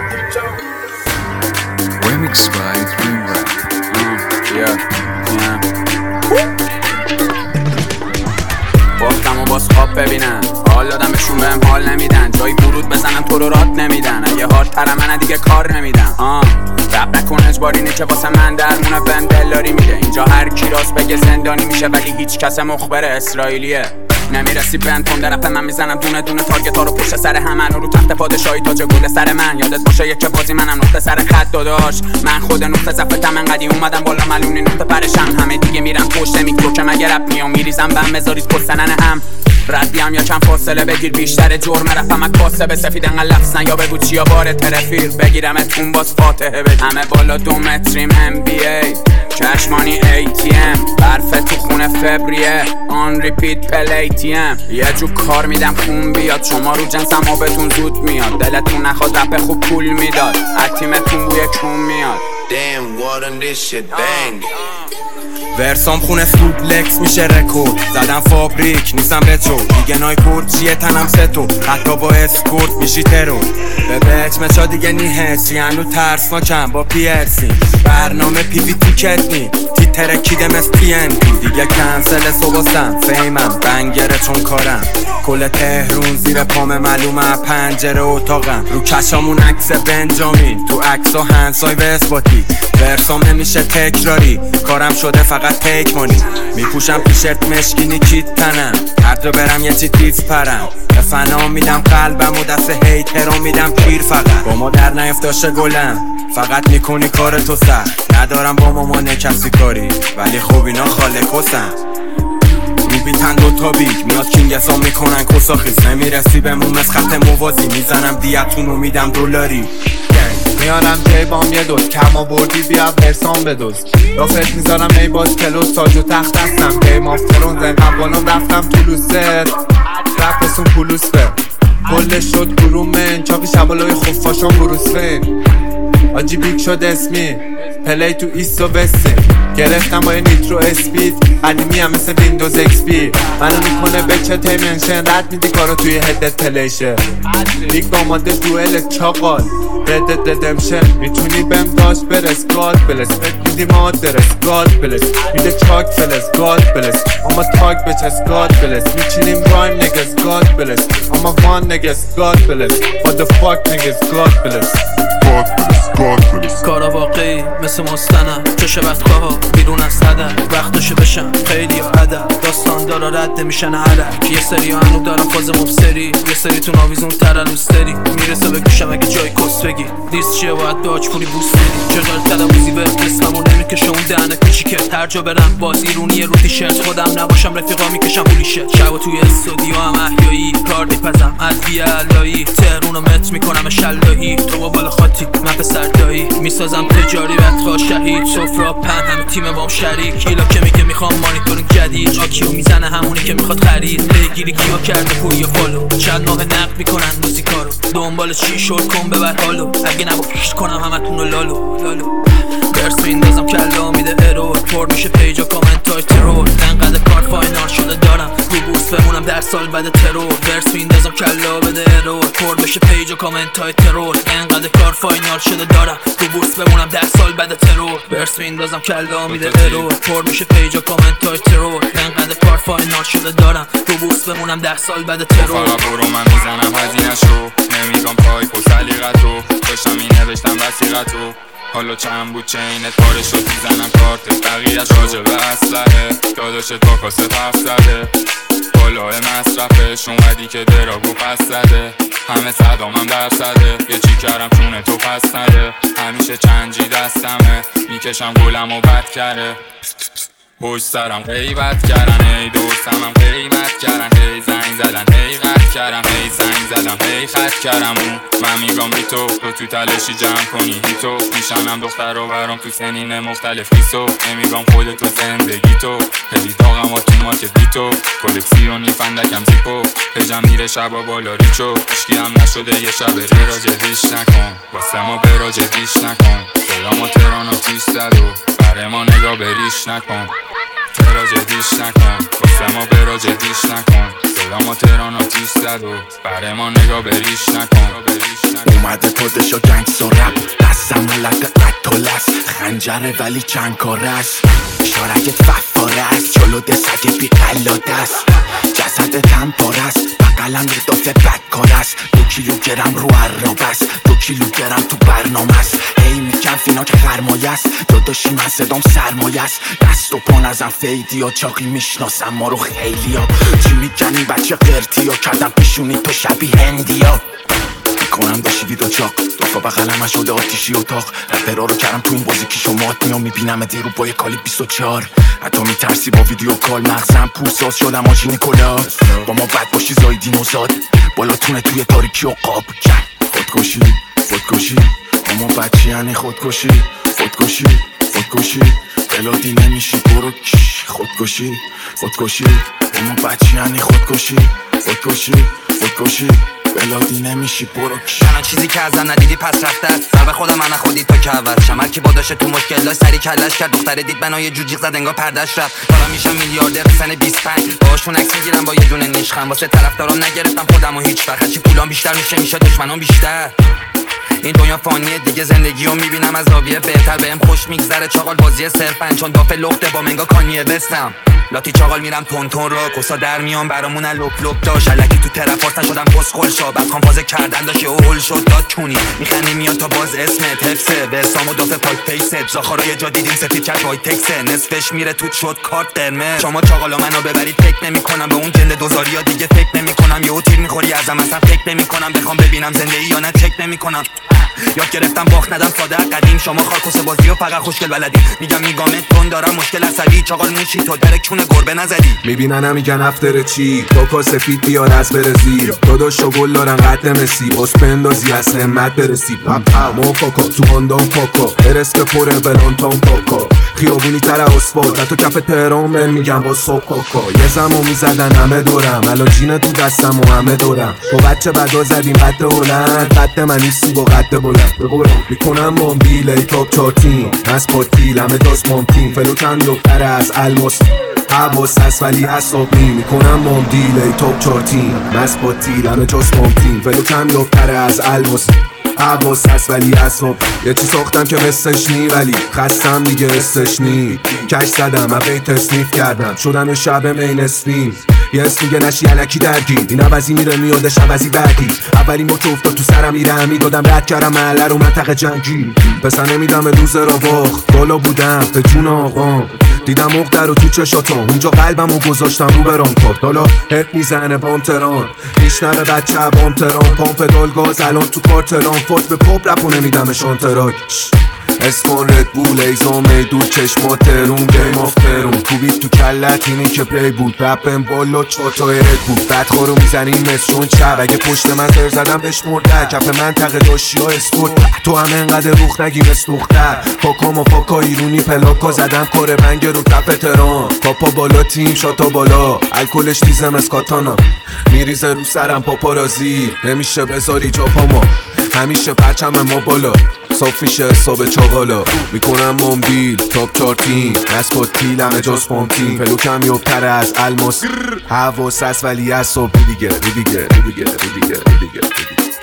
Remix by Dream Rap. گفتم و باز خواب ببینن، حال دادمشون بهم حال نمیدن، جایی ورود بزنم تو رو راد نمیدن، اگه هاردتر من دیگه کار نمیدم. رب نکن اجباری نه که واسه من درمونه، بهم دلداری میده. اینجا هر کی راست بگه زندانی میشه، ولی هیچ کس مخبر اسرائیلیه. نمیرسی بند تون درپ من میزنم دونه دونه تارگت ها رو پشت سر همن، رو تخت پادشاهی تاج گل سر من. یادت باشه یک بازی منم نقطه سر خط داداش، من خود نقطه ضعفتم، انقدی اومدم بالا ملونی نقطه پرشم. همه دیگه میرم پشت میکرو که مگه رپ میام میریزم بم بذارید پستنن هم ردیم یا چند فاصله بگیر، بیشتر جرم رفتم از کاسه به سفید انقدر لفظ نیا بگو چیا باره ترفیق بگیرم اتون باز فاتحه بد. همه بالا 2 متریم NBA چشمانی ATM برف تو خونه فبریه آن ریپیت پلیتیم. یه جو کار میدم خون بیاد، شما رو جنسم آبتون زود میاد، دلتون نخواد رپ خوب پول میداد، اکتیمتون بوی کون میاد. Damn, what on this shit bang. ورسام خونه سوپلکس میشه رکورد، زدم فابریک نیستم بچو، دیگه نایکورد چیه تنم ستو، حتی با اسکورت میشی ترور. به بچمچا دیگه نی حسی هنو ترسناکم با پیرسی، برنامه پیوی تیکت نی تی ترکیدم از TNT، دیگه کنسل صبحستم فیمم بنگره چون کارم، کل تهرون زیر پام معلومه پنجره اتاقم، رو کشامون عکس بنجامین تو عکسا هنسای و اثباتی، ورسام نمیشه تکراری کارم شده فقط تیک مانی، میپوشم تیشرت مشکینی کیت تنم، هر جا برم یه چی تیز پرم، به فنا میدم قلبم و دست هیترام میدم پیر، فقط با ما در نیفتاشه گلم، فقط میکنی کار تو سخت، ندارم با مامان کسی کاری ولی خوب اینا خاله کسم، رو بیتن 2 تا بیگ میاد کینگسا میکنن کساخیز، نمیرسی بمون از خط موازی، میزنم دیتونو میدم دلاری، میارم جیبام یه دوست کم آوردی بیا ورسام بدوز، رافت میذارم ای باز کلوس تاج و تخت هستم، گیم آف ترونز انقدر بالام رفتم تو لوست، رفتسون پولوس به کلش شد گرومن، چاقی شبالای خفاشان بروسفین، آجی بیگ شد اسمی پلی تو ایست و وستین، گرفتم با یه نیترو اسپید قدیمی هم مثل ویندوز XP، منو میکنه بچه تیمنشن، رد میدی کارو توی هدت پلیشه، بیگ داماده دوئل چاقال ردت ردمشن، میتونی بهم داشت برس گاد بلس، بهت میدی مادرس گاد بلس، میده چاک فلس گاد بلس، اما تاک بچس گاد بلس، میچینیم رایم نگز گاد بلس، اما وان نگز گاد بلس، what the fuck نگز گاد بلس. کارا واقعی مثل مستند چشه وقتگاه ها بیرون از هدف، وقتشو بشن خیلی ها عدد، داستان دارا رد میشن علک، یه سری ها هنو دارم فاز مبصری، یه سری تو ناویزون ترلوستری، میرسه به گوشم اگه جای کس بگی، دیست چیه باید داج پولی بوست بدی، چقدر تلویزی به اسممو نمیکشه اون دهنه کوچیکه، هر جا برم باز ایرونیه رو تیشرت، خودم نباشم رفیقا میکشم پولی شد، شبا توی استودیو هم احیایی کار میپزم ادویه علایی، تهرونو مت میکنم شلاهی، تو با بالا خاطی من پسر دایی، میسازم تجاری بدخواه شهید، سفرا پن همه تیم بام شریک، ایلا که میگه میخوام مانیتورینگ جدید، آکیو میزنه همونی که میخواد خرید، پیگیری کیا کرده پوی و فالو، چند ماه نقد میکنن موزیکا رو، دنبال چی شد کن ببر حالو، اگه نبا پیش کنم همتون رو لالو درس میندازم کلا میده ارور، پر میشه پیجا کامنت های ترور، انقدر کار فاینال شده دارم رو بورس بمونم در سال بعد ترور، درس میندازم کلا بده ارور، پر بشه پیجا کامنت های ترور، انقدر کار فاینال شده دارم رو بورس بمونم در سال بعد ترور، درس میندازم کلا میده ارور، پر میشه پیجا کامنت های ترور، انقدر کار فاینال شده دارم رو بورس بمونم در سال بعد ترور. فقط برو من میزنم هزینه‌شو، نمیگم پایپ و سلیقتو، داشتم مینوشتم وثیقتو، حالا چند بود چینت پاره شد میزنم کارت بقیه‌اش، راجع به اسلحه داداشت با کاسه حرف زده، بالای مصرفش اومدی که دراگو پس زده، همه صدامم در صده، یه چی کردم چونه تو پس نده، همیشه چنجی دستمه میکشم گلم و بد کرده، پشت سرم غیبت کردن، هی دوستمم قیمت کردن، هی زنگ زدن هی قد کردم، هی زنگ زدم هی خط کردم، من میگم بی تو تو تلاشی جمع کنی هیتو، میشنم دختر و برام تو سنین مختلف بیسو، نمیگم خودتو زندگی تو، خیلی داغم و تو مارکت بی تو، کلکسیونی فندکم زیپو، پجم میره شبا بالا ریچو، اشکی هم نشده یه شب برا جدیش نکن، واسه ما برا جدیش نکن، صدامو ترانو تیش زد و برای ما نگاه بریش نکن، برا جدیش نکن، واسه ما برا جدیش نکن، صدامو تهران آتیش زد و برای ما نگاه بریش نکن. اومده پادشا گنگس و رپ، دستم ملک قتل است، خنجره ولی چند کاره است، شارگت ففاره است، جلو دستگه بی قلاده است، جسدت هم پاره است، بقلم یه دافه بدکار است، 2 کیلوگرم رو عراب است، 2 کیلوگرم تو برنامه است، هی میگم فینا که خرمایه است، داداشی من صدام سرمایه است، دست و پا نزن فیدی ها، چاقی میشناسم ما رو خیلی ها، چی میگن این بچه قرتی ها، کردم پیشونی تو شبیه هندی ها، میکنم داشیدی دا چاق دافا بغلم شده آتیشی اتاق، رپرها رو کردم تو این بازی که شمات میام، میبینم دیرو با یه کالی 24، حتی میترسی با ویدیو کال، مغزم پوساز شدم آجی نیکولا، با ما بد باشی زایدین و زاد، بالاتونه توی تاریکی و قاب خودکشی خودکشی، اما بچی یعنی خودکشی خودکشی خودکشی، بلادی نمیشی برو خودکشی خودکشی، اما بچی یعنی خودکشی خودکشی خودکشی، بلادی نمیشی برو تنها چیزی که ازم ندیدی پس رفته است، سر به خودم من خودی تو که عوض شمر که باداشه تو مشکل سری کلش کرد، دختره دید بنای جوجیق زد انگار پردش رفت، دارم میشم میلیاردر سن 25، باهاشون عکس میگیرم با یه دونه نیشخند، واسه طرفدارام نگرفتم خودمو هیچ وقت، هرچی پولام بیشتر میشه دشمنام بیشتر، این دنیا فانیه دیگه، زندگیو میبینم از زاویه بهتر، بهم خوش میگذره چاقال بازی صرفن، چون دافه لخته با منگا کانیه بستم، لاتی چاقال میرم تون را کسا در میام برامون لپ داشت، الکی تو ترپاس نشدم پسخول شا، بعد خان فاز کردن داشت اول شد داد کونی، میخندی میاد تا باز اسمت حفظه، ورسام و دافه پاک پیست، زاخارا یه جا دیدیم سفید چک وای تکسه، نصفش میره توت شد کارت قرمز، شما چاقالا منو ببرید فکر نمیکنم به اون جنده دوزاریا دیگه فکر نمیکنم، یهو تیر میخوری ازم اصلا فکر نمیکنم، بخوام ببینم زنده ای یا نه چک نمیکنم، یاد گرفتم باخت ندم ساده قدیم، شما خارکوس بازی و فقط خوشگل بلدی، میگم میگامت تون دارم مشکل عصبی، چاقال موشی تو در کونه گربه نزدی، میبینن میگن افتر چی کوکا سفید بیار از برزیل، داداش و گل دارن قد مسی، باز پندازی از همت برسی، پاپا فاکا تو هاندام پاکا ارس که پره بلانتان پاکا، خیابونی تر اسفالت حتی کف تهران من میگم با صبح کاکا، یه زمان میزدن همه دورم، الان جینه تو دستم و همه دورم، با بچه بدا زدیم قد هلند، قد من نیستی با قد بلند، میکنم مامبیل ای تاپ چارتین، از پاتیل همه داست مامتین، فلوکن دختر از الماس حواس هست ولی حسابی، میکنم مامدیل ای تاپ چارتین، از پاتیل همه جاست مامتین، فلوکن دختر از الماس حواس هست ولی حساب، یه چی ساختم که مثلش نی ولی خستم دیگه استش نی، کش زدم اوی تصنیف کردم شدم شب مینستریم، یه اسم میگه نشی علکی درگیر، این عوضی میره میادش عوضی بعدی، اولین با که افتاد تو سرم میره میدادم رد کردم محله رو منطقه جنگی، پسر نمیدم روز را باخت بالا بودم به جون آقام، دیدم مقدر رو تو چشاتم، اونجا قلبم رو گذاشتم رو برام کارت، حالا هپ میزنه بام تران، میشنوه بچه بام تران، پامپ دال گاز الان تو کارتران، فوت به پاپ رپو نمیدم شانتراک، اسکان رد بول ایزا میدو چشمات ترون گیم آف ترون، کوبید تو کلت اینی که پلی بود، رپم بالا چاتای رد بود، بدخارو میزنیم مسشون چب، اگه پشت من سر زدم بهش مرده، کف منطقه داشتی ها اسپورت، تو هم انقدر روخ نگیم استوختر، پاکا ما پاکا ایرونی پلاکا، زدم کار بنگ رو کف تران، پاپا بالا تیم شاتا بالا، الکلش دیزم از کاتانا، میریزه رو سرم پاپارازی، نمیشه بذاری جا پاما، همیشه پرچم ما بالا، صاف میشه حساب چاقالا، میکنم مامبیل تاپ چارتین، از پاتیل همه جاست پامتین، پلوکم یوبتر از الماس حواس هست ولی از صبح دیگه